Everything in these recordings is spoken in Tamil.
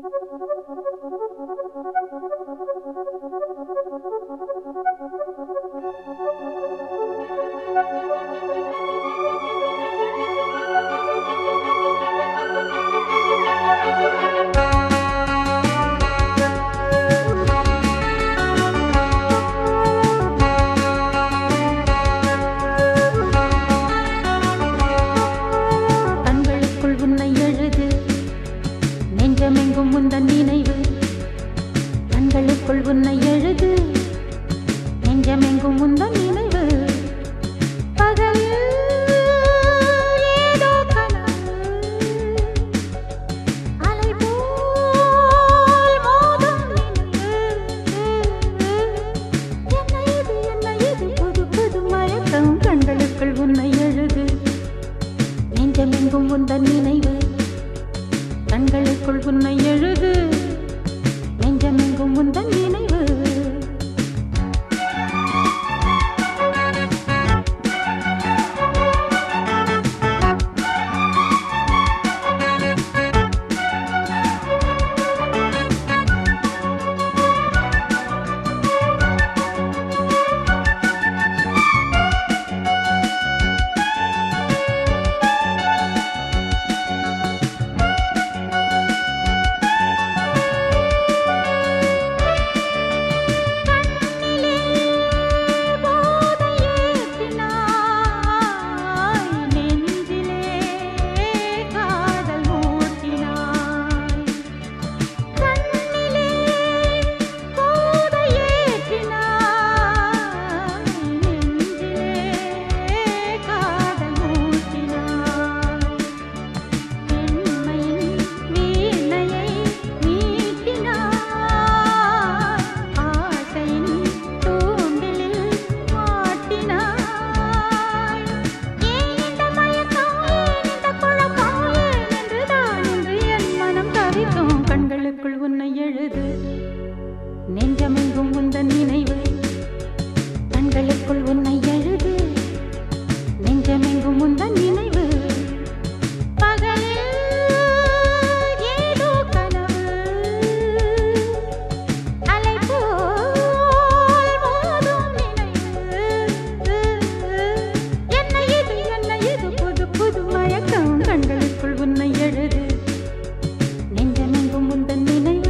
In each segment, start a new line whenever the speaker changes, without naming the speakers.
நெஞ்சமெங்கும் உந்தன் நினைவு கண்களுக்குள் உன்னை எழுது நெஞ்சமெங்கும் உந்தன் நினைவு பகலில் ஏதோ கனவு அலை போல் மோதும் நினைவு என்ன இது புது புது மயக்கம் கண்களுக்குள் உன்னை எழுது நெஞ்சமெங்கும் உந்தன் நினைவு கண்களுக்குள் உன்னை எழுது நெஞ்சமெங்கும் உந்தன் நினைவு கண்களுக்குள் உன்னை எழுது நெஞ்சமெங்கும் உந்தன் நினைவு கண்களுக்குள் உன்னை எழுது நெஞ்சமெங்கும் உந்தன் நினைவு பகலில் ஏதோ கனவு அலை போல் மோதும் நினைவு என்ன இது புது புது மயக்கம் கண்களுக்குள் உன்னை எழுது நெஞ்சமெங்கும் உந்தன் நினைவு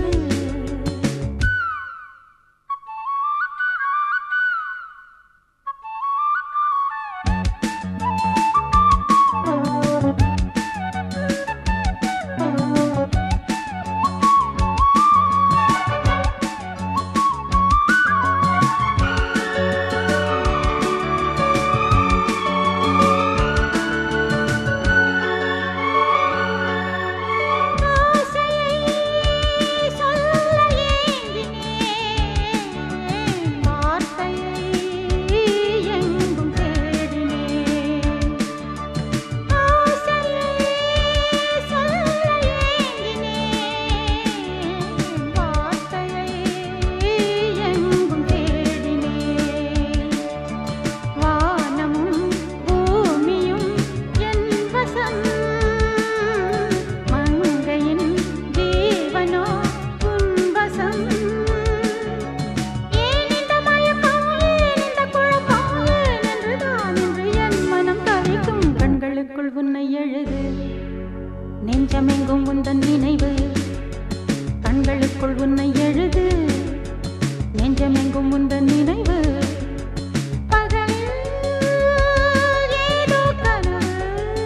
உன்னை எழுது நெஞ்சமெங்கும் உந்தன் நினைவு கண்களுக்குள் உன்னை எழுது நெஞ்சமெங்கும் உந்தன் நினைவு பகலில் ஏதோ கனவு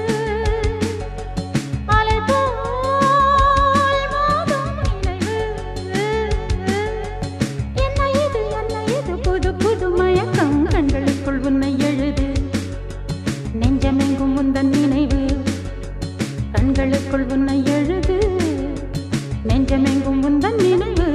அலை போல் மோதும் நினைவு என்ன இது புது புது மயக்கம் கண்களுக்குள் உன்னை எழுது நெஞ்சமெங்கும் உந்தன் நினைவு கண்களுக்குள் உன்னை எழுது நெஞ்சமெங்கும் உந்தன் நினைவு